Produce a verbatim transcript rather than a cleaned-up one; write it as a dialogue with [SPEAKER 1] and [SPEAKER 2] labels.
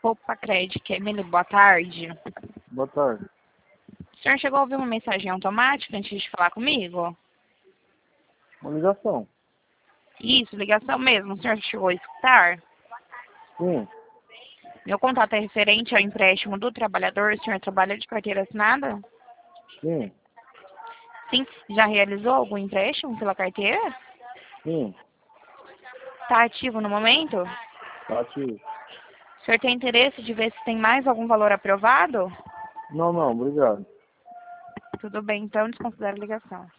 [SPEAKER 1] Roupa Crédito, Emily, boa tarde.
[SPEAKER 2] Boa tarde.
[SPEAKER 1] O senhor chegou a ouvir uma mensagem automática antes de falar comigo?
[SPEAKER 2] Uma ligação.
[SPEAKER 1] Isso, ligação mesmo. O senhor chegou a escutar?
[SPEAKER 2] Sim.
[SPEAKER 1] Meu contato é referente ao empréstimo do trabalhador. O senhor trabalha de carteira assinada?
[SPEAKER 2] Sim.
[SPEAKER 1] Sim. Já realizou algum empréstimo pela carteira?
[SPEAKER 2] Sim.
[SPEAKER 1] Está ativo no momento?
[SPEAKER 2] Tá ativo.
[SPEAKER 1] O senhor tem interesse de ver se tem mais algum valor aprovado?
[SPEAKER 2] Não, não, obrigado.
[SPEAKER 1] Tudo bem, então desconsidero a ligação.